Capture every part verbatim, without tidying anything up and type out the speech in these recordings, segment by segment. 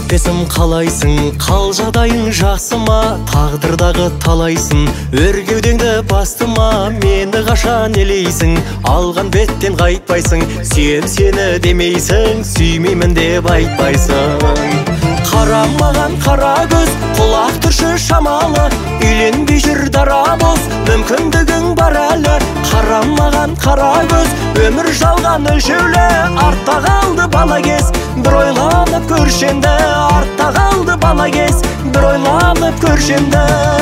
кетпесім қалайсың, қал жағдайың жақсы ма? Тағдырдағы талайсың, өргеудеңді бастыма. Мені қашан елейсің, алған беттен қайтпайсың. Сүйем сені демейсің, сүймеймін деп айтпайсың. Қарамаған қара көз, құлақ түрші шамалы. Үйленбей жүр дарабоз, мүмкіндігің бар әлі. Қарамаған қара көз, өмір жалған өлшеулі. Артта қалды бала кез, бір ойланып көршенді. Артта қалды бала кез, бір ойланып көршенді.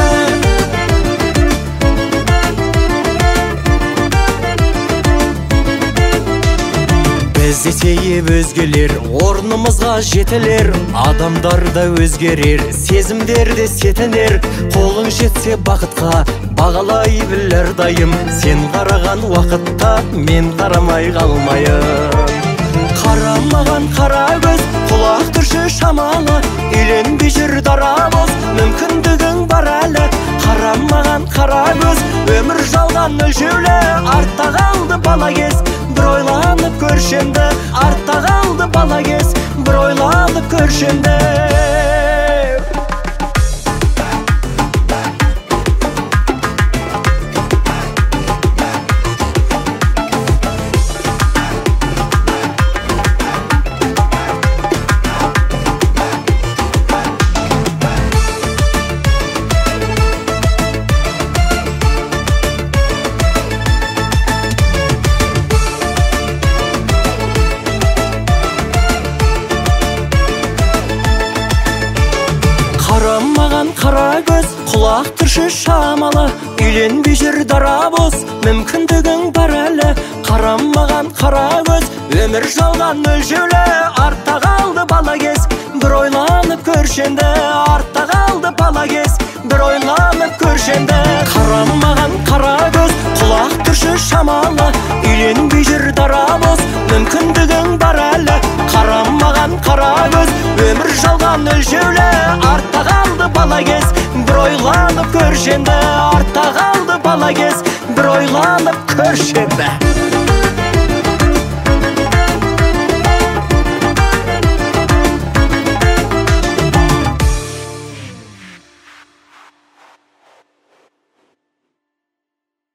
Біз десейіп өзгелер, орнымызға жетілер. Адамдар да өзгерер, сезімдер де сетінер. Қолың жетсе бақытқа, бағалай біл әрдайым. Сен қараған уақытта, мен қарамай қалмайым. Қарамаған қара көз, құлақ түрші шамалы. Үйленбей жүр дарабоз, мүмкіндігің бар әлі. Қарамаған қара көз, өмір жалған өлшеулі. Артта қалды бала кез, бір ойланып көршенді. Артта қалды бала кез, бір ойланып көршенді. Қарамаған қара көз, құлақ түрші шамалы. Үйленбей жүр дарабоз, мүмкіндігің бар әлі. Қарамаған қара көз, өмір жалған өлшеулі. Артта қалды бала кез, бір ойланып көршенді. Артта қалды бала кез, бір ойланып көршенді. Қарамаған қара көз, құлақ түрші шамалы. Үйленбей жүр дарабоз, мүмкіндігің бар әлі. Қарамаған қара көз, өмір жалған өлшеулі. Артта қалды бала кез, бір ойланып көршенді. Артта қалды бала кез, бір ойланып көршенді.